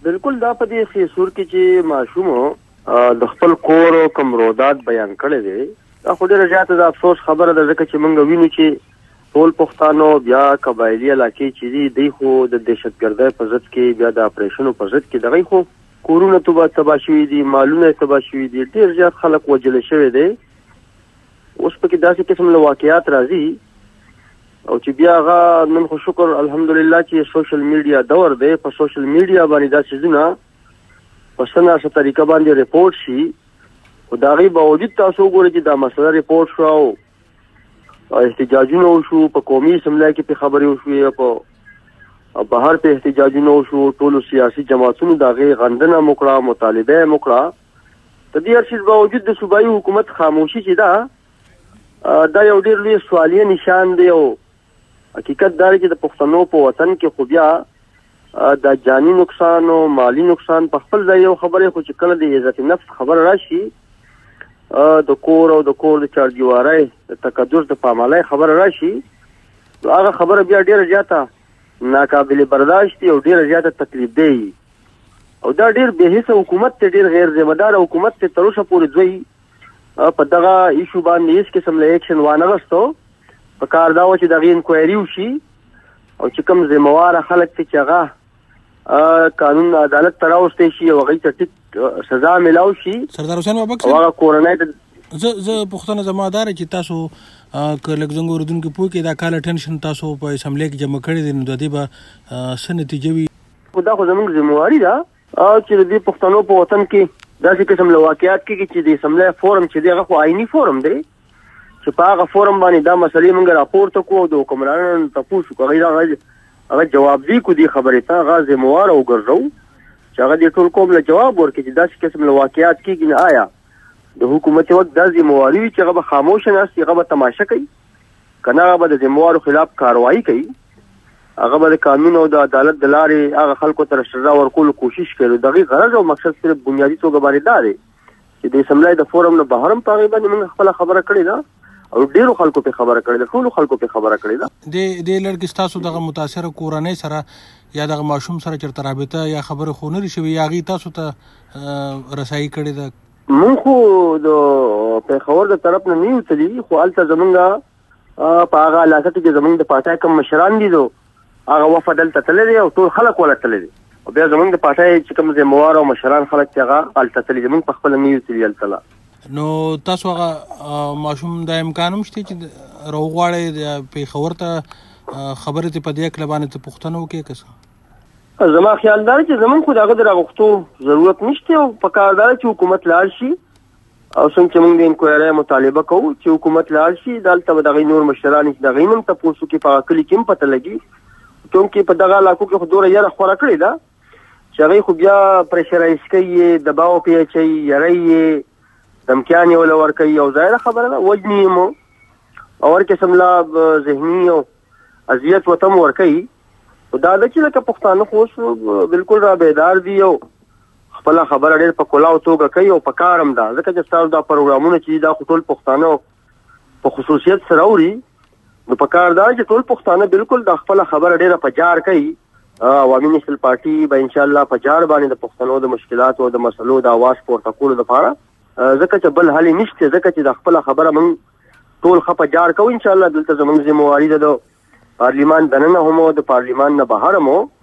بالکل دا په دې سور کې چې ماشوم د خپل کور او کمرودات بیان کړی دی دا خو ډېره زیاته د افسوس خبره ده ځکه چې موږ وینو چې ټول پښتانه بیا قبایلي علاقې چې دی خو د دهشتګردۍ په ضد کې بیا د اپریشنو په ضد کې دغه خو کورونه تباه شوي دي مالونه تباه شوي دي ډېر زیات خلک وژل شوي دي اوس پکې داسې قسم له واقعیات راځي او چې بیا هغه نن خو شکر الحمدلله چې سوشل میډیا دور دی په سوشل میډیا باندې دا څیزونه په څه طریقه باندې ریپورټ شي خو د هغې باوجود تاسو وګورئ چې دا مسله ریپورټ شوه او احتجاجونه وشو په قومي اسمبلی کې پې خبرې وشوې په بهر پې احتجاجونه وشو ټولو سیاسي جماعتونو د هغې غندنه مو کړه مطالبه یې مو کړه د دې هر څیز باوجود د صوبایي حکومت خاموشي چې ده دا یو ډېر لوی سوالیه نشان دی او حقیقت دا دی چې د پښتنو په وطن کې خو بیا د جاني نقصان او مالی نقصان په خپل ځای یو خبرې خو چې کله د عزت نفس خبره راشي د کور او د کور د چاردیوارۍ د تقدس د پامالۍ خبره راشي نو هغه خبره بیا ډېره زیاته ناقابل برداشت او ډېره زیاته تکلیف دی او دا ډېر بېحسه حکومت دی ډېر غیر ذمهداره حکومت دی تر اوسه پورې دوی په دغه ایشو باندې هېڅ قسم له ایکشن وانغستو په کار دا و چې دغې انکوایري وشي او چې کوم ذمهواره خلک دي چې هغه قانون عدالت ته راوستی شي او هغوی ته ټیټ سزا میلاو شي سردار حسین بابک او هغه کورنۍ ته زه پوښتنه زما دا ده چې تاسو که لږ زموږ اورېدونکي پوه کړي دا کال اټینشن تاسو په اسمبلی کې جمع کړی دی نو د دې به څه نتیجه وي خو دا خو زموږ ذمهواري ده چې د دې پښتنو په وطن کې داسې قسم له واقعیات کېږي چې د اسمبلی فورم چې دی هغه خو آئیني فورم دی چې په هغه فورم باندې دا مسلې موږ راپورته کړو او د حکمرانانو تپوس وکړو هغه جوابدي کړو دې خبرې ته هغه ذمهواره وګرځو چې هغه دې ټول قوم له جواب ورکړي چې داسې قسم له واقعیات کېږي نه آیا د حکومت وخت دا ذمهواري وي چې هغه به خاموشه ناست هغه به تماشه کوي که نه هغه به د ذمهوارو خلاف کاروایي کوي هغه به د قانون او د عدالت د لارې هغه خلکو ته سزا ورکولو کوشش کوي د هغې غرض او مقصد صرف بنیادي توګه باندې دا دی چې د اسمبلی د فورم نه بهر هم په هغې باندې موږ خپله خبره کړې ده او ډیرو خلکو په خبره کړې ده ټولو خلکو په خبره کړې ده د لړکې ستاسو دغه متاثره کورنۍ سره یا دغه ماشوم سره چېرته رابطه یا خبرې خو نه شوي یا هغې تاسو ته رسایي کړې ده مونږ خو د پېښور د طرف نه نه یو تللي خو هلته زمونږ په هغه علاقه کې چې زمونږ د پاټای کوم مشران دي نو هغه وفد هلته تللی دی او ټول خلک ورله تللی دي او بیا زمونږ د پاټای چې کوم ذمهوار او مشران خلک چې هغه هلته تللي دي مونږ په خپله نه یو تللي هلته نو تاسو هغه ماشوم د امکان هم شته چې راوغواړئ پېښور ته خبرې ته په دې هکله باندې ته پوښتنه وکړئ که څه زما خیال دا چې زمونږ خو د هغه د راغوښتو ضرورت نشته او په کار دا چې حکومت لاړ شي او څنګه چې موږ د انکوایرۍ مطالبه کوو چې حکومت لاړ شي دلته به د هغوی نور مشران چې د هغوی هم تپوس وکړي په هغه کلي کې هم پته لګي چونکې په دغه علاقو کې خو دومره یره خوره کړې ده چې هغوی خو بیا پرشرایز کوي دباو پې اچوي یری یې دمکیان یې وله ورکوي او ظاهره خبره ده وجني یې مو او هر قسم لا ذهني او اذیت ورته هم ورکوي خو دا ده چې لکه پښتانه خو اوس بلکل را بیدار دي او خپله خبره ډېر په کلاو توګه کوي او په کار هم ده ځکه چې ستاسو دا پروګرامونه چې دي دا خو ټول پښتانه په خصوصیت سره اوري نو په کار دا چې ټول پښتانه بلکل دا خپله خبره ډېره په جار کوي عوامي نیشنل پارټي به انشاءالله په جار باندې د پښتنو د مشکلاتو او د مسلو د اواز پورته کولو دپاره ځکه چې بل حل یې نشته ځکه چې د خپله خبره موږ ټول ښه په جار کوو انشاءالله دلته زموږ ذمهواري ده د پارلیمان دننه هم او د پارلیمان نه بهر هم